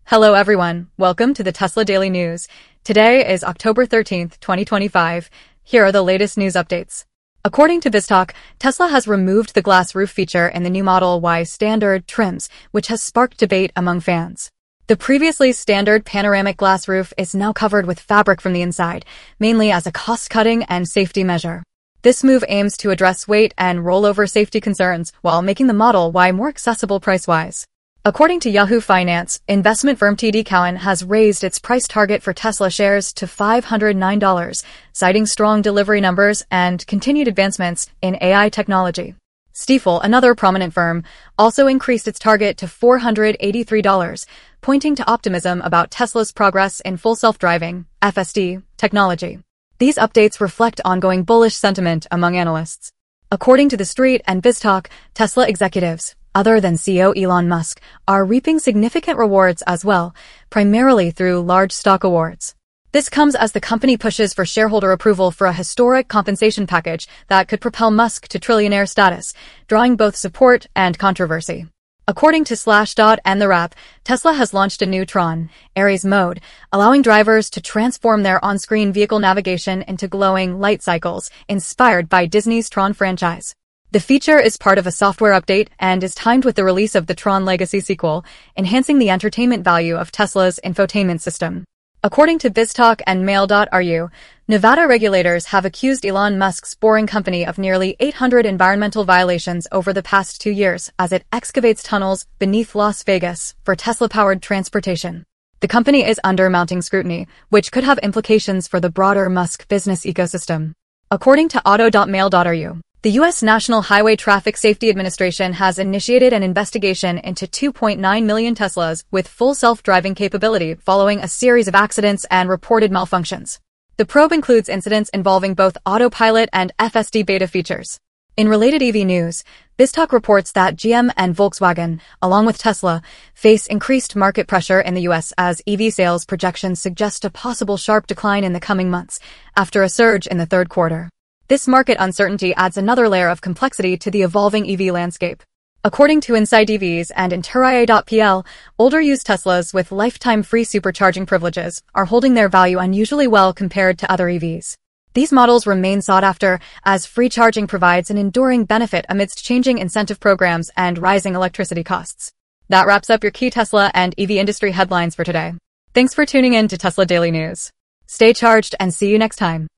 Hello everyone, welcome to the Tesla Daily News. Today is October 13th, 2025. Here are the latest news updates. According to BizTalk, Tesla has removed the glass roof feature in the new Model Y standard trims, which has sparked debate among fans. The previously standard panoramic glass roof is now covered with fabric from the inside, mainly as a cost-cutting and safety measure. This move aims to address weight and rollover safety concerns while making the Model Y more accessible price-wise. According to Yahoo Finance, investment firm TD Cowen has raised its price target for Tesla shares to $509, citing strong delivery numbers and continued advancements in AI technology. Stifel, another prominent firm, also increased its target to $483, pointing to optimism about Tesla's progress in full self-driving, FSD, technology. These updates reflect ongoing bullish sentiment among analysts. According to The Street and BizTalk, Tesla executives, other than CEO Elon Musk, are reaping significant rewards as well, primarily through large stock awards. This comes as the company pushes for shareholder approval for a historic compensation package that could propel Musk to trillionaire status, drawing both support and controversy. According to Slashdot and The Wrap, Tesla has launched a new Tron, Ares mode, allowing drivers to transform their on-screen vehicle navigation into glowing light cycles, inspired by Disney's Tron franchise. The feature is part of a software update and is timed with the release of the Tron Legacy sequel, enhancing the entertainment value of Tesla's infotainment system. According to BizTalk and Mail.ru, Nevada regulators have accused Elon Musk's Boring Company of nearly 800 environmental violations over the past 2 years as it excavates tunnels beneath Las Vegas for Tesla-powered transportation. The company is under mounting scrutiny, which could have implications for the broader Musk business ecosystem. According to auto.mail.ru, the U.S. National Highway Traffic Safety Administration has initiated an investigation into 2.9 million Teslas with full self-driving capability following a series of accidents and reported malfunctions. The probe includes incidents involving both autopilot and FSD beta features. In related EV news, BizTalk reports that GM and Volkswagen, along with Tesla, face increased market pressure in the U.S. as EV sales projections suggest a possible sharp decline in the coming months, after a surge in the third quarter. This market uncertainty adds another layer of complexity to the evolving EV landscape. According to Inside EVs and Interae.pl, older used Teslas with lifetime free supercharging privileges are holding their value unusually well compared to other EVs. These models remain sought after as free charging provides an enduring benefit amidst changing incentive programs and rising electricity costs. That wraps up your key Tesla and EV industry headlines for today. Thanks for tuning in to Tesla Daily News. Stay charged and see you next time.